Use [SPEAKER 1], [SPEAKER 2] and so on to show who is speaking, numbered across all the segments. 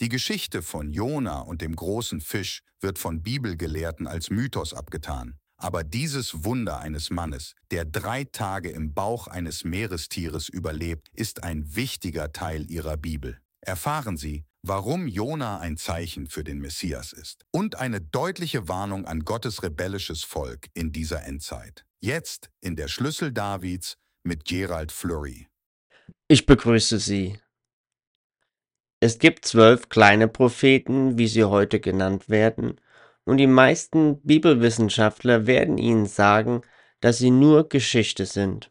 [SPEAKER 1] Die Geschichte von Jona und dem großen Fisch wird von Bibelgelehrten als Mythos abgetan. Aber dieses Wunder eines Mannes, der 3 Tage im Bauch eines Meerestieres überlebt, ist ein wichtiger Teil ihrer Bibel. Erfahren Sie, warum Jona ein Zeichen für den Messias ist und eine deutliche Warnung an Gottes rebellisches Volk in dieser Endzeit. Jetzt in der Schlüssel Davids mit Gerald Fleury.
[SPEAKER 2] Ich begrüße Sie. Es gibt 12 kleine Propheten, wie sie heute genannt werden, und die meisten Bibelwissenschaftler werden Ihnen sagen, dass sie nur Geschichte sind.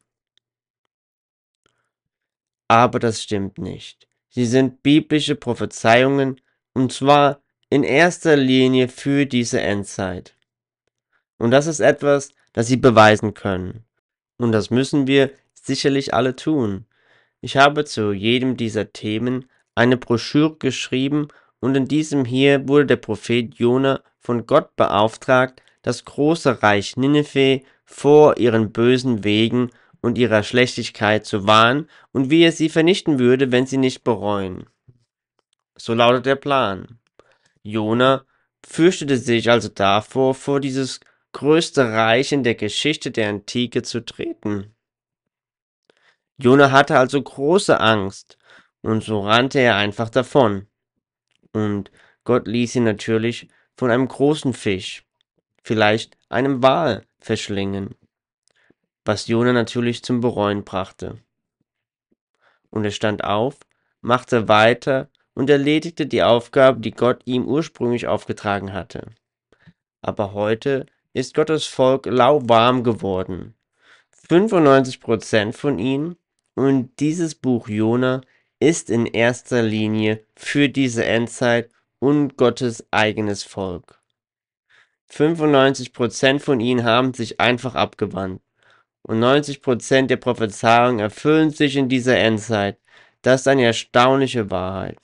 [SPEAKER 2] Aber das stimmt nicht. Sie sind biblische Prophezeiungen, und zwar in erster Linie für diese Endzeit. Und das ist etwas, das Sie beweisen können. Und das müssen wir sicherlich alle tun. Ich habe zu jedem dieser Themen eine Broschüre geschrieben und in diesem hier wurde der Prophet Jona von Gott beauftragt, das große Reich Ninive vor ihren bösen Wegen und ihrer Schlechtigkeit zu warnen und wie er sie vernichten würde, wenn sie nicht bereuen. So lautet der Plan. Jona fürchtete sich also davor, vor dieses größte Reich in der Geschichte der Antike zu treten. Jona hatte also große Angst und so rannte er einfach davon. Und Gott ließ ihn natürlich von einem großen Fisch, vielleicht einem Wal, verschlingen, was Jona natürlich zum Bereuen brachte. Und er stand auf, machte weiter und erledigte die Aufgabe, die Gott ihm ursprünglich aufgetragen hatte. Aber heute ist Gottes Volk lauwarm geworden. 95% von ihnen und dieses Buch Jona ist in erster Linie für diese Endzeit und Gottes eigenes Volk. 95% von ihnen haben sich einfach abgewandt und 90% der Prophezeiungen erfüllen sich in dieser Endzeit. Das ist eine erstaunliche Wahrheit.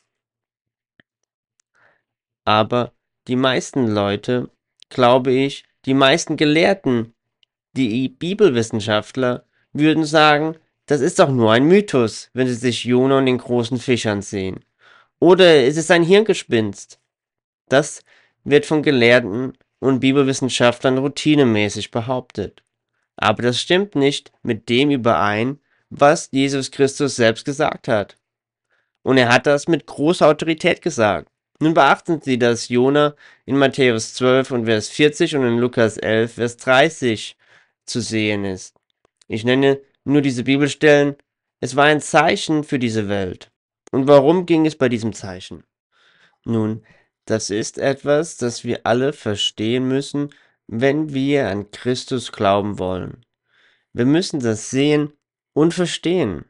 [SPEAKER 2] Aber die meisten Leute, glaube ich, die meisten Gelehrten, die Bibelwissenschaftler würden sagen, das ist doch nur ein Mythos, wenn sie sich Jona und den großen Fisch ansehen. Oder ist es ein Hirngespinst? Das wird von Gelehrten und Bibelwissenschaftlern routinemäßig behauptet. Aber das stimmt nicht mit dem überein, was Jesus Christus selbst gesagt hat. Und er hat das mit großer Autorität gesagt. Nun beachten Sie, dass Jona in Matthäus 12 und Vers 40 und in Lukas 11, Vers 30 zu sehen ist. Ich nenne nur diese Bibelstellen. Es war ein Zeichen für diese Welt. Und warum ging es bei diesem Zeichen? Nun, das ist etwas, das wir alle verstehen müssen, wenn wir an Christus glauben wollen. Wir müssen das sehen und verstehen.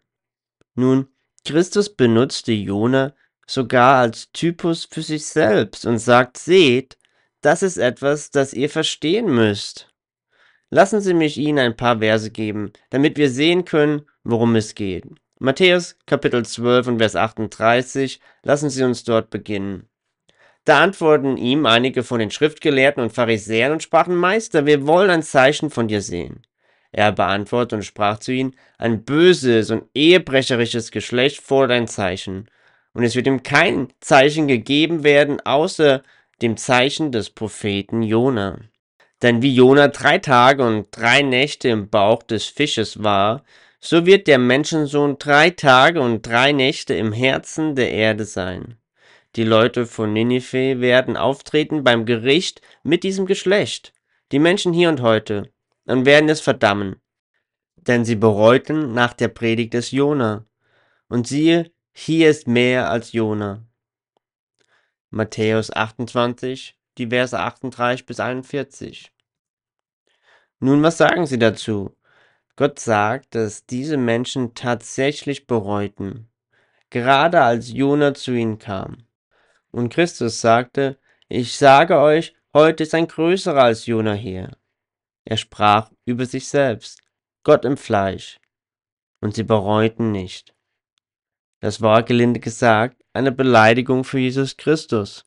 [SPEAKER 2] Nun, Christus benutzte Jona sogar als Typus für sich selbst und sagt, seht, das ist etwas, das ihr verstehen müsst. Lassen Sie mich Ihnen ein paar Verse geben, damit wir sehen können, worum es geht. Matthäus Kapitel 12 und Vers 38, lassen Sie uns dort beginnen. Da antworteten ihm einige von den Schriftgelehrten und Pharisäern und sprachen, Meister, wir wollen ein Zeichen von dir sehen. Er beantwortete und sprach zu ihnen, ein böses und ehebrecherisches Geschlecht fordert ein Zeichen, und es wird ihm kein Zeichen gegeben werden, außer dem Zeichen des Propheten Jona. Denn wie Jona 3 Tage und 3 Nächte im Bauch des Fisches war, so wird der Menschensohn 3 Tage und 3 Nächte im Herzen der Erde sein. Die Leute von Ninive werden auftreten beim Gericht mit diesem Geschlecht, die Menschen hier und heute, und werden es verdammen. Denn sie bereuten nach der Predigt des Jona. Und siehe, hier ist mehr als Jona. Matthäus 28, die Verse 38 bis 41. Nun, was sagen sie dazu? Gott sagt, dass diese Menschen tatsächlich bereuten, gerade als Jona zu ihnen kam. Und Christus sagte, ich sage euch, heute ist ein größerer als Jona hier. Er sprach über sich selbst, Gott im Fleisch. Und sie bereuten nicht. Das war, gelinde gesagt, eine Beleidigung für Jesus Christus.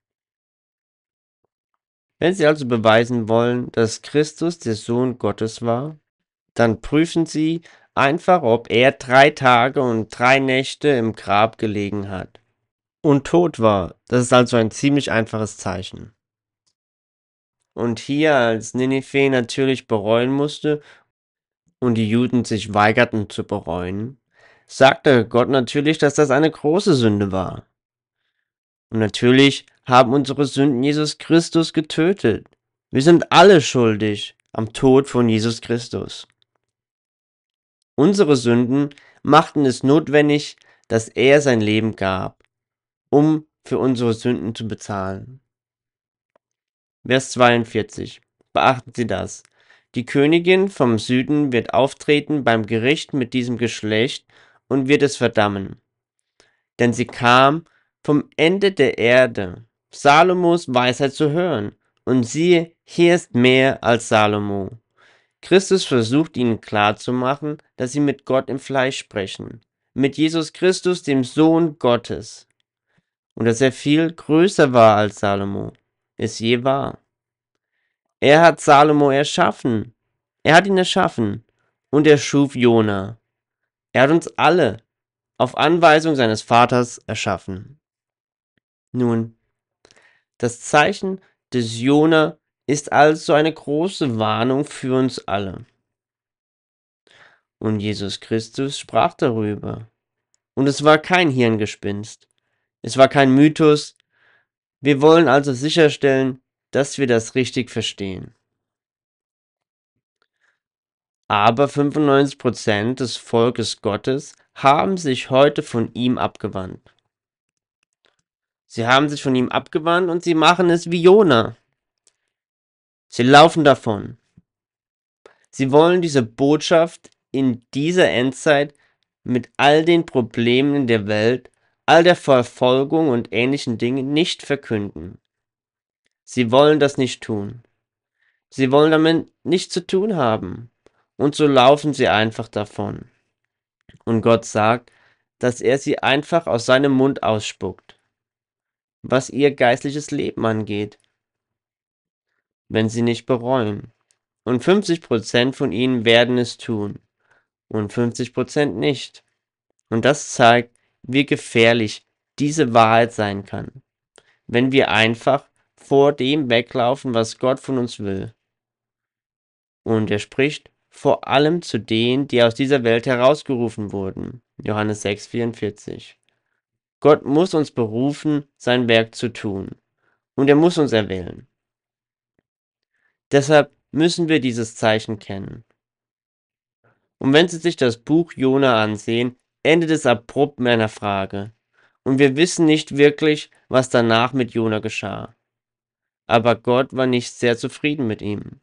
[SPEAKER 2] Wenn Sie also beweisen wollen, dass Christus der Sohn Gottes war, dann prüfen Sie einfach, ob er 3 Tage und 3 Nächte im Grab gelegen hat. und tot war. Das ist also ein ziemlich einfaches Zeichen. Und hier, als Ninive natürlich bereuen musste und die Juden sich weigerten zu bereuen, sagte Gott natürlich, dass das eine große Sünde war. Und natürlich haben unsere Sünden Jesus Christus getötet. Wir sind alle schuldig am Tod von Jesus Christus. Unsere Sünden machten es notwendig, dass er sein Leben gab, um für unsere Sünden zu bezahlen. Vers 42. Beachten Sie das. Die Königin vom Süden wird auftreten beim Gericht mit diesem Geschlecht und wird es verdammen. Denn sie kam vom Ende der Erde, Salomos Weisheit zu hören. Und siehe, hier ist mehr als Salomo. Christus versucht ihnen klarzumachen, dass sie mit Gott im Fleisch sprechen, mit Jesus Christus, dem Sohn Gottes, und dass er viel größer war als Salomo es je war. Er hat Salomo erschaffen, er hat ihn erschaffen, und er schuf Jona. Er hat uns alle auf Anweisung seines Vaters erschaffen. Nun, das Zeichen des Jona ist also eine große Warnung für uns alle. Und Jesus Christus sprach darüber. Und es war kein Hirngespinst. Es war kein Mythos. Wir wollen also sicherstellen, dass wir das richtig verstehen. Aber 95% des Volkes Gottes haben sich heute von ihm abgewandt. Sie haben sich von ihm abgewandt und sie machen es wie Jona. Sie laufen davon. Sie wollen diese Botschaft in dieser Endzeit mit all den Problemen der Welt, all der Verfolgung und ähnlichen Dingen nicht verkünden. Sie wollen das nicht tun. Sie wollen damit nichts zu tun haben. Und so laufen sie einfach davon. Und Gott sagt, dass er sie einfach aus seinem Mund ausspuckt, was ihr geistliches Leben angeht, wenn sie nicht bereuen. Und 50% von ihnen werden es tun und 50% nicht. Und das zeigt, wie gefährlich diese Wahrheit sein kann, wenn wir einfach vor dem weglaufen, was Gott von uns will. Und er spricht vor allem zu denen, die aus dieser Welt herausgerufen wurden. Johannes 6,44. Gott muss uns berufen, sein Werk zu tun. Und er muss uns erwählen. Deshalb müssen wir dieses Zeichen kennen. Und wenn Sie sich das Buch Jona ansehen, endet es abrupt mit einer Frage. Und wir wissen nicht wirklich, was danach mit Jona geschah. Aber Gott war nicht sehr zufrieden mit ihm.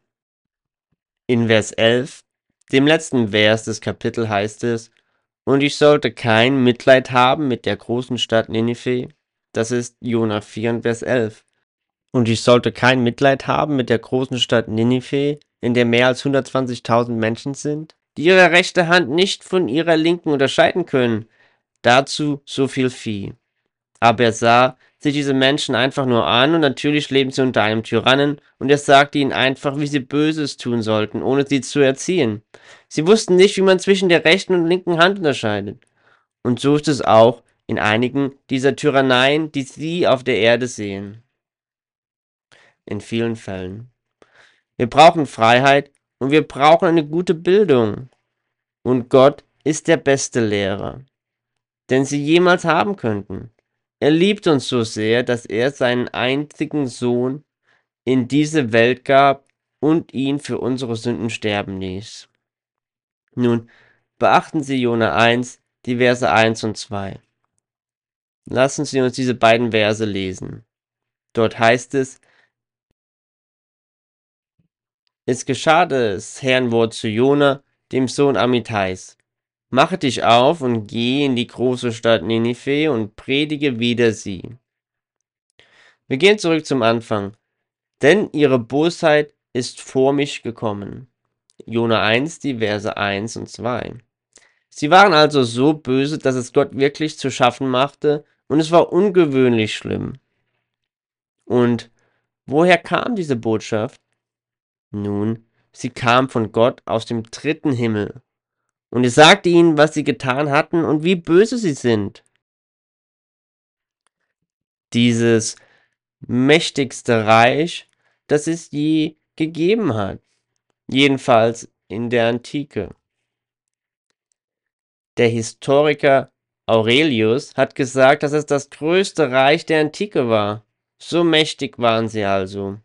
[SPEAKER 2] In Vers 11, dem letzten Vers des Kapitels, heißt es: Und ich sollte kein Mitleid haben mit der großen Stadt Ninive. Das ist Jona 4 und Vers 11. Und ich sollte kein Mitleid haben mit der großen Stadt Ninive, in der mehr als 120.000 Menschen sind, die ihre rechte Hand nicht von ihrer linken unterscheiden können. Dazu so viel Vieh. Aber er sah sich diese Menschen einfach nur an und natürlich leben sie unter einem Tyrannen und er sagte ihnen einfach, wie sie Böses tun sollten, ohne sie zu erziehen. Sie wussten nicht, wie man zwischen der rechten und linken Hand unterscheidet. Und so ist es auch in einigen dieser Tyranneien, die sie auf der Erde sehen. In vielen Fällen. Wir brauchen Freiheit und wir brauchen eine gute Bildung. Und Gott ist der beste Lehrer, den sie jemals haben könnten. Er liebt uns so sehr, dass er seinen einzigen Sohn in diese Welt gab und ihn für unsere Sünden sterben ließ. Nun, beachten Sie Jona 1, die Verse 1 und 2. Lassen Sie uns diese beiden Verse lesen. Dort heißt es: Es geschah des Herrn Wort zu Jona, dem Sohn Amittais. Mache dich auf und geh in die große Stadt Ninive und predige wider sie. Wir gehen zurück zum Anfang. Denn ihre Bosheit ist vor mich gekommen. Jona 1, die Verse 1 und 2. Sie waren also so böse, dass es Gott wirklich zu schaffen machte, und es war ungewöhnlich schlimm. Und woher kam diese Botschaft? Nun, sie kam von Gott aus dem dritten Himmel. Und er sagte ihnen, was sie getan hatten und wie böse sie sind. dieses mächtigste Reich, das es je gegeben hat, jedenfalls in der Antike. Der Historiker Aurelius hat gesagt, dass es das größte Reich der Antike war. So mächtig waren sie also.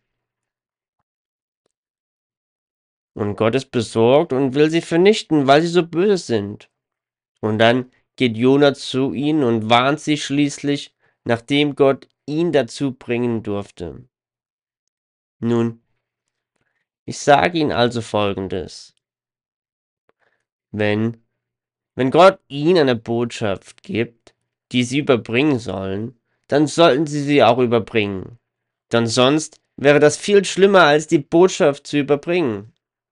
[SPEAKER 2] Und Gott ist besorgt und will sie vernichten, weil sie so böse sind. Und dann geht Jona zu ihnen und warnt sie schließlich, nachdem Gott ihn dazu bringen durfte. Nun, ich sage Ihnen also Folgendes. Wenn Gott ihnen eine Botschaft gibt, die sie überbringen sollen, dann sollten sie sie auch überbringen. Denn sonst wäre das viel schlimmer, als die Botschaft zu überbringen.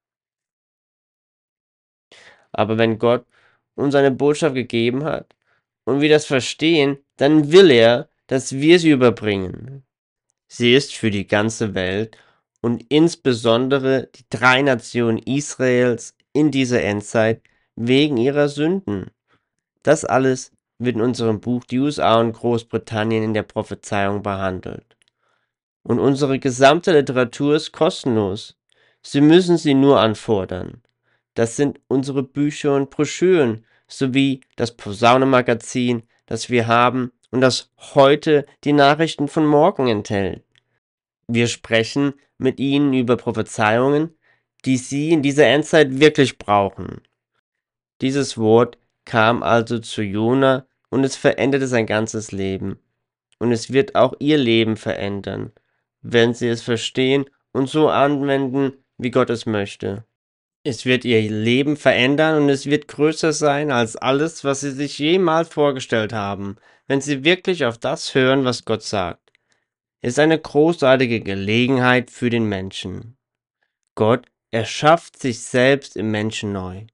[SPEAKER 2] Aber wenn Gott uns eine Botschaft gegeben hat und wir das verstehen, dann will er, dass wir sie überbringen. Sie ist für die ganze Welt und insbesondere die 3 Nationen Israels in dieser Endzeit wegen ihrer Sünden. Das alles wird in unserem Buch die USA und Großbritannien in der Prophezeiung behandelt. Und unsere gesamte Literatur ist kostenlos. Sie müssen sie nur anfordern. Das sind unsere Bücher und Broschüren, sowie das Posaune-Magazin, das wir haben und das heute die Nachrichten von morgen enthält. Wir sprechen mit Ihnen über Prophezeiungen, die Sie in dieser Endzeit wirklich brauchen. Dieses Wort kam also zu Jona und es veränderte sein ganzes Leben. Und es wird auch Ihr Leben verändern, wenn Sie es verstehen und so anwenden, wie Gott es möchte. Es wird Ihr Leben verändern und es wird größer sein als alles, was Sie sich jemals vorgestellt haben, wenn Sie wirklich auf das hören, was Gott sagt. Es ist eine großartige Gelegenheit für den Menschen. Gott erschafft sich selbst im Menschen neu.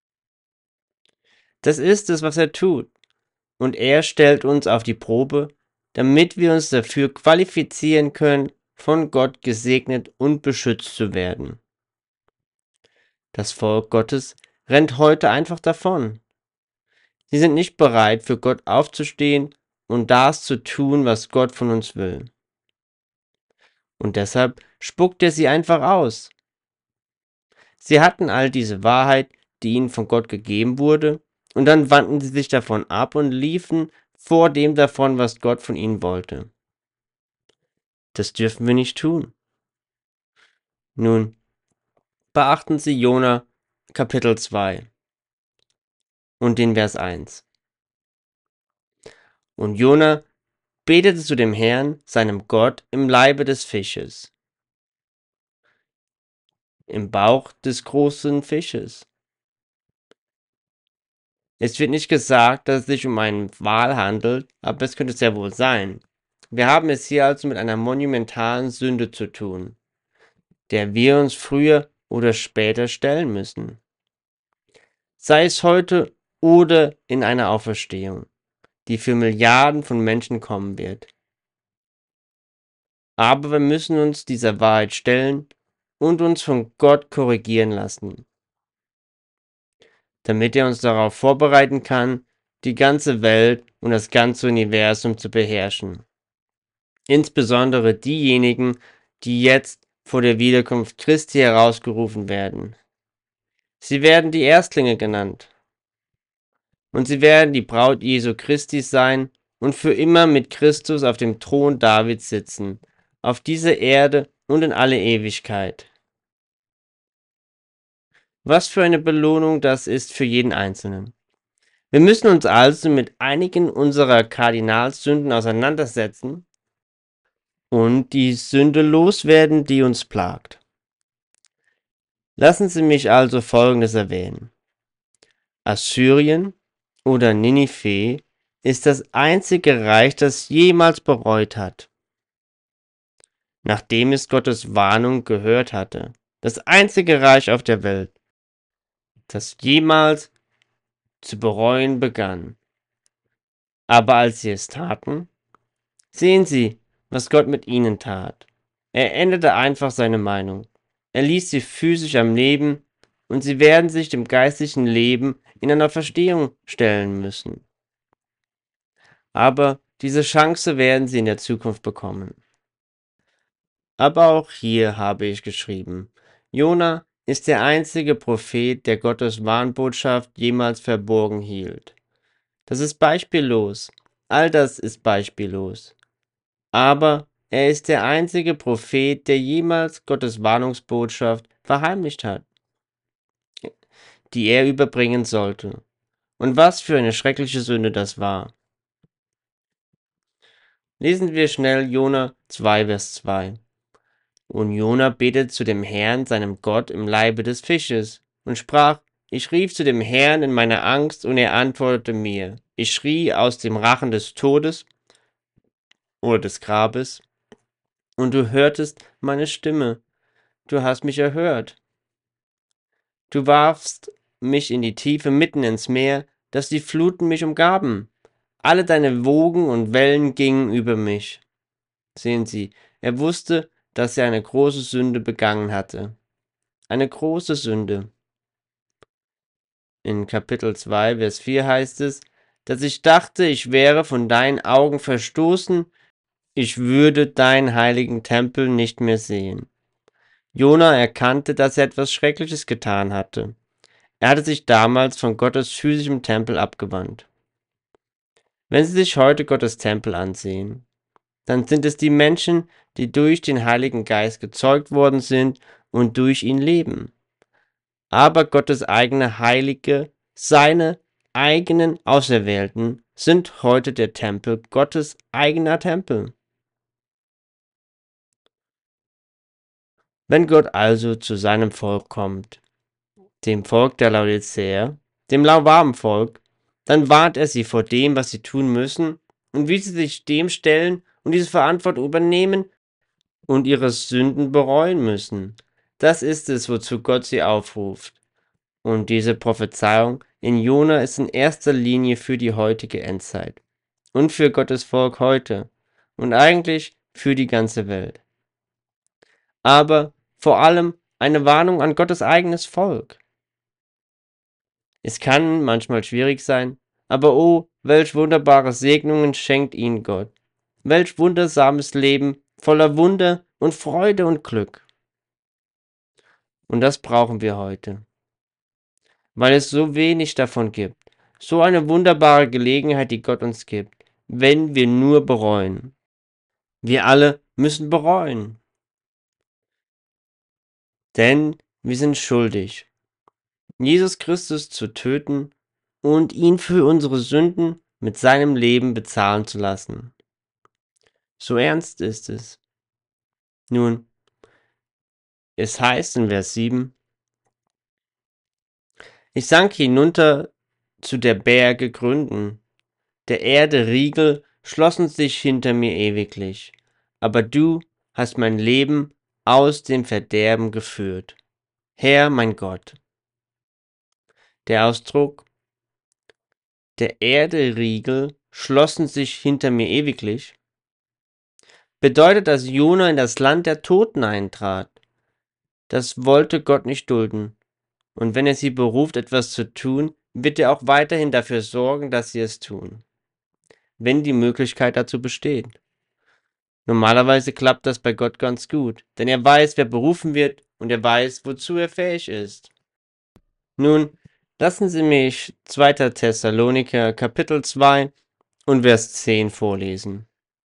[SPEAKER 2] Das ist es, was er tut. Und er stellt uns auf die Probe, damit wir uns dafür qualifizieren können, von Gott gesegnet und beschützt zu werden. Das Volk Gottes rennt heute einfach davon. Sie sind nicht bereit, für Gott aufzustehen und das zu tun, was Gott von uns will. Und deshalb spuckt er sie einfach aus. Sie hatten all diese Wahrheit, die ihnen von Gott gegeben wurde, und dann wandten sie sich davon ab und liefen vor dem davon, was Gott von ihnen wollte. Das dürfen wir nicht tun. Nun, beachten Sie Jona Kapitel 2 und den Vers 1. Und Jona betete zu dem Herrn, seinem Gott, im Leibe des Fisches, im Bauch des großen Fisches. Es wird nicht gesagt, dass es sich um einen Wal handelt, aber es könnte sehr wohl sein. Wir haben es hier also mit einer monumentalen Sünde zu tun, der wir uns früher oder später stellen müssen. Sei es heute oder in einer Auferstehung, die für Milliarden von Menschen kommen wird. Aber wir müssen uns dieser Wahrheit stellen und uns von Gott korrigieren lassen, damit er uns darauf vorbereiten kann, die ganze Welt und das ganze Universum zu beherrschen. Insbesondere diejenigen, die jetzt vor der Wiederkunft Christi herausgerufen werden. Sie werden die Erstlinge genannt. Und sie werden die Braut Jesu Christi sein und für immer mit Christus auf dem Thron Davids sitzen, auf dieser Erde und in alle Ewigkeit. Was für eine Belohnung das ist für jeden Einzelnen. Wir müssen uns also mit einigen unserer Kardinalsünden auseinandersetzen und die Sünde loswerden, die uns plagt. Lassen Sie mich also Folgendes erwähnen. Assyrien oder Ninive ist das einzige Reich, das jemals bereut hat, nachdem es Gottes Warnung gehört hatte. Das einzige Reich auf der Welt, das jemals zu bereuen begann. Aber als sie es taten, sehen Sie, was Gott mit ihnen tat. Er änderte einfach seine Meinung. Er ließ sie physisch am Leben und sie werden sich dem geistlichen Leben in einer Verstehung stellen müssen. Aber Diese Chance werden sie in der Zukunft bekommen. Aber auch hier habe ich geschrieben, Jona ist der einzige Prophet, der Gottes Warnbotschaft jemals verborgen hielt. Das ist beispiellos. All das ist beispiellos. Aber er ist der einzige Prophet, der jemals Gottes Warnungsbotschaft verheimlicht hat, die er überbringen sollte. Und was für eine schreckliche Sünde das war. Lesen wir schnell Jona 2, Vers 2. Und Jona betete zu dem Herrn, seinem Gott, im Leibe des Fisches und sprach, ich rief zu dem Herrn in meiner Angst, und er antwortete mir. Ich schrie aus dem Rachen des Todes oder des Grabes, und du hörtest meine Stimme. Du hast mich erhört. Du warfst mich in die Tiefe mitten ins Meer, dass die Fluten mich umgaben. Alle deine Wogen und Wellen gingen über mich. Sehen Sie, er wusste, dass er eine große Sünde begangen hatte. Eine große Sünde. In Kapitel 2, Vers 4 heißt es, dass ich dachte, ich wäre von deinen Augen verstoßen, ich würde deinen heiligen Tempel nicht mehr sehen. Jona erkannte, dass er etwas Schreckliches getan hatte. Er hatte sich damals von Gottes physischem Tempel abgewandt. Wenn Sie sich heute Gottes Tempel ansehen, dann sind es die Menschen, die durch den Heiligen Geist gezeugt worden sind und durch ihn leben. Aber Gottes eigene Heilige, seine eigenen Auserwählten, sind heute der Tempel, Gottes eigener Tempel. Wenn Gott also zu seinem Volk kommt, dem Volk der Laodicea, dem lauwarmen Volk, dann warnt er sie vor dem, was sie tun müssen und wie sie sich dem stellen und diese Verantwortung übernehmen und ihre Sünden bereuen müssen. Das ist es, wozu Gott sie aufruft. Und diese Prophezeiung in Jona ist in erster Linie für die heutige Endzeit und für Gottes Volk heute und eigentlich für die ganze Welt. Aber vor allem eine Warnung an Gottes eigenes Volk. Es kann manchmal schwierig sein, aber oh, welch wunderbare Segnungen schenkt ihnen Gott. Welch wundersames Leben voller Wunder und Freude und Glück. Und das brauchen wir heute, weil es so wenig davon gibt. So eine wunderbare Gelegenheit, die Gott uns gibt, wenn wir nur bereuen. Wir alle müssen bereuen, denn wir sind schuldig, Jesus Christus zu töten und ihn für unsere Sünden mit seinem Leben bezahlen zu lassen. So ernst ist es. Nun, es heißt in Vers 7, ich sank hinunter zu der Berge Gründen, der Erde Riegel schlossen sich hinter mir ewiglich, aber du hast mein Leben aus dem Verderben geführt. Herr, mein Gott. Der Ausdruck, der Erde Riegel schlossen sich hinter mir ewiglich, bedeutet, dass Jona in das Land der Toten eintrat. Das wollte Gott nicht dulden. Und wenn er sie beruft, etwas zu tun, wird er auch weiterhin dafür sorgen, dass sie es tun, wenn die Möglichkeit dazu besteht. Normalerweise klappt das bei Gott ganz gut, denn er weiß, wer berufen wird und er weiß, wozu er fähig ist. Nun, lassen Sie mich 2. Thessaloniker Kapitel 2 und Vers 10 vorlesen.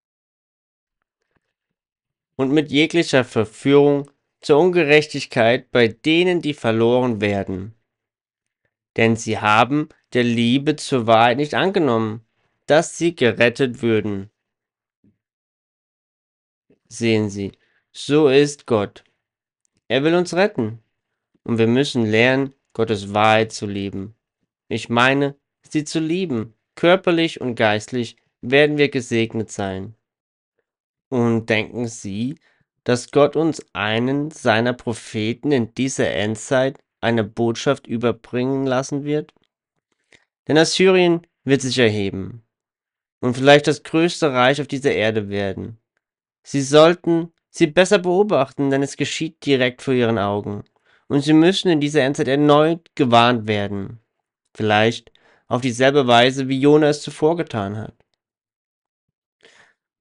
[SPEAKER 2] Und mit jeglicher Verführung zur Ungerechtigkeit bei denen, die verloren werden. Denn sie haben der Liebe zur Wahrheit nicht angenommen, dass sie gerettet würden. Sehen Sie, so ist Gott. Er will uns retten. Und wir müssen lernen, Gottes Wahrheit zu lieben. Ich meine, sie zu lieben. Körperlich und geistlich werden wir gesegnet sein. Und denken Sie, dass Gott uns einen seiner Propheten in dieser Endzeit eine Botschaft überbringen lassen wird? Denn Assyrien wird sich erheben und vielleicht das größte Reich auf dieser Erde werden. Sie sollten sie besser beobachten, denn es geschieht direkt vor ihren Augen. Und sie müssen in dieser Endzeit erneut gewarnt werden. Vielleicht auf dieselbe Weise, wie Jona es zuvor getan hat.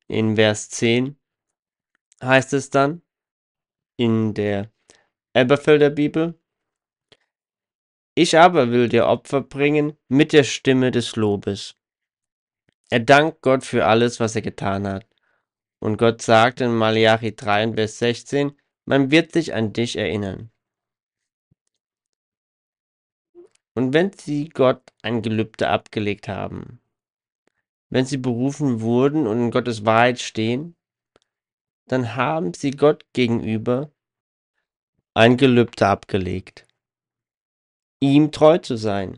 [SPEAKER 2] In Vers 10 heißt es dann in der Elberfelder Bibel: Ich aber will dir Opfer bringen mit der Stimme des Lobes. Er dankt Gott für alles, was er getan hat. Und Gott sagt in Malachi 3, Vers 16, man wird sich an dich erinnern. Und wenn sie Gott ein Gelübde abgelegt haben, wenn sie berufen wurden und in Gottes Wahrheit stehen, dann haben sie Gott gegenüber ein Gelübde abgelegt, ihm treu zu sein,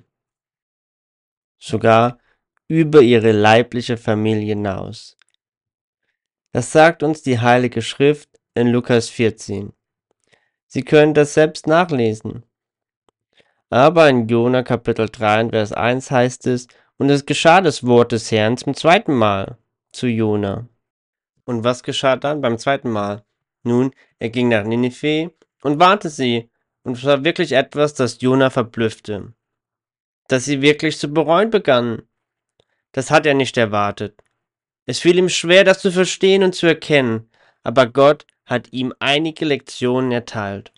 [SPEAKER 2] sogar über ihre leibliche Familie hinaus. Das sagt uns die Heilige Schrift in Lukas 14. Sie können das selbst nachlesen. Aber in Jona Kapitel 3, Vers 1 heißt es, und es geschah das Wort des Herrn zum zweiten Mal zu Jona. Und was geschah dann beim zweiten Mal? Nun, er ging nach Ninive und warnte sie, und es war wirklich etwas, das Jona verblüffte, dass sie wirklich zu bereuen begannen. Das hat er nicht erwartet. Es fiel ihm schwer, das zu verstehen und zu erkennen, aber Gott hat ihm einige Lektionen erteilt.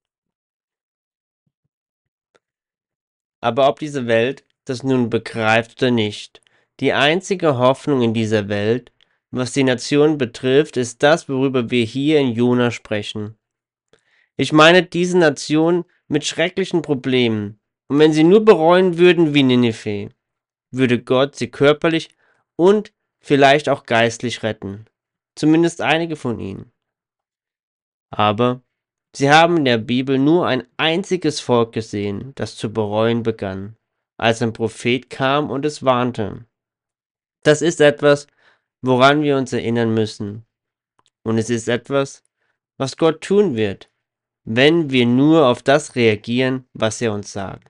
[SPEAKER 2] Aber ob diese Welt das nun begreift oder nicht, die einzige Hoffnung in dieser Welt, was die Nation betrifft, ist das, worüber wir hier in Jona sprechen. Ich meine diese Nation mit schrecklichen Problemen, und wenn sie nur bereuen würden wie Ninive, würde Gott sie körperlich und vielleicht auch geistlich retten, zumindest einige von ihnen. Aber sie haben in der Bibel nur ein einziges Volk gesehen, das zu bereuen begann, als ein Prophet kam und es warnte. Das ist etwas, woran wir uns erinnern müssen. Und es ist etwas, was Gott tun wird, wenn wir nur auf das reagieren, was er uns sagt.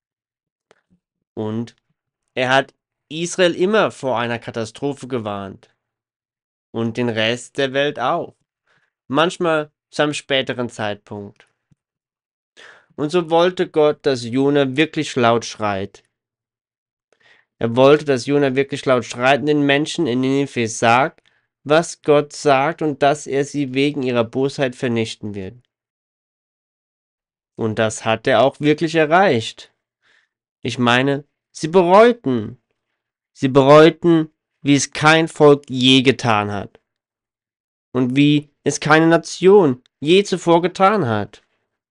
[SPEAKER 2] Und er hat Israel immer vor einer Katastrophe gewarnt. Und den Rest der Welt auch. Manchmal zu einem späteren Zeitpunkt. Und so wollte Gott, dass Jona wirklich laut schreit. Er wollte, dass Jona wirklich laut schreit und den Menschen in Ninive sagt, was Gott sagt und dass er sie wegen ihrer Bosheit vernichten wird. Und das hat er auch wirklich erreicht. Ich meine, sie bereuten. Sie bereuten, wie es kein Volk je getan hat. Und wie es keine Nation je zuvor getan hat.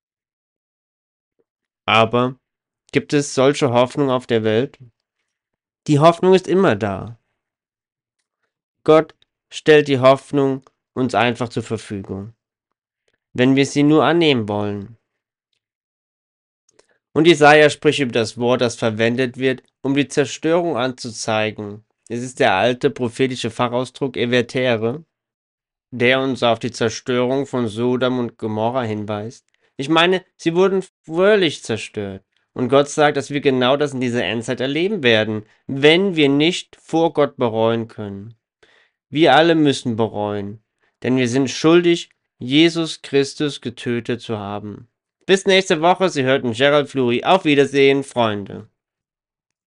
[SPEAKER 2] Aber gibt es solche Hoffnung auf der Welt? Die Hoffnung ist immer da. Gott stellt die Hoffnung uns einfach zur Verfügung, wenn wir sie nur annehmen wollen. Und Jesaja spricht über das Wort, das verwendet wird, um die Zerstörung anzuzeigen. Es ist der alte prophetische Fachausdruck evertere, der uns auf die Zerstörung von Sodom und Gomorra hinweist. Ich meine, sie wurden völlig zerstört. Und Gott sagt, dass wir genau das in dieser Endzeit erleben werden, wenn wir nicht vor Gott bereuen können. Wir alle müssen bereuen, denn wir sind schuldig, Jesus Christus getötet zu haben. Bis nächste Woche, Sie hörten Gerald Fluri. Auf Wiedersehen, Freunde.